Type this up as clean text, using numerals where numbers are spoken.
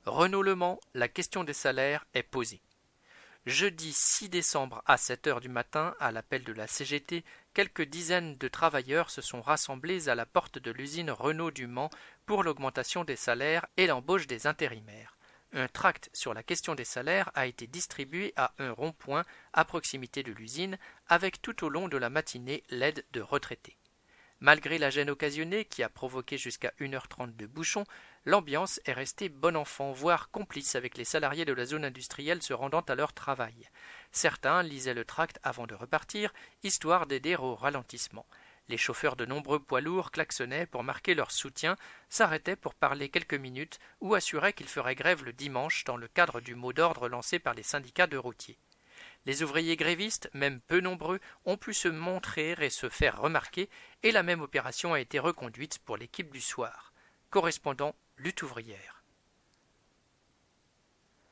Renault-Le Mans, la question des salaires est posée. Jeudi 6 décembre à 7 heures du matin, à l'appel de la CGT, quelques dizaines de travailleurs se sont rassemblés à la porte de l'usine Renault du Mans pour l'augmentation des salaires et l'embauche des intérimaires. Un tract sur la question des salaires a été distribué à un rond-point à proximité de l'usine, avec tout au long de la matinée l'aide de retraités. Malgré la gêne occasionnée qui a provoqué jusqu'à 1h30 de bouchons, l'ambiance est restée bon enfant, voire complice avec les salariés de la zone industrielle se rendant à leur travail. Certains lisaient le tract avant de repartir, histoire d'aider au ralentissement. Les chauffeurs de nombreux poids lourds klaxonnaient pour marquer leur soutien, s'arrêtaient pour parler quelques minutes ou assuraient qu'ils feraient grève le dimanche dans le cadre du mot d'ordre lancé par les syndicats de routiers. Les ouvriers grévistes, même peu nombreux, ont pu se montrer et se faire remarquer, et la même opération a été reconduite pour l'équipe du soir. Correspondant Lutte ouvrière.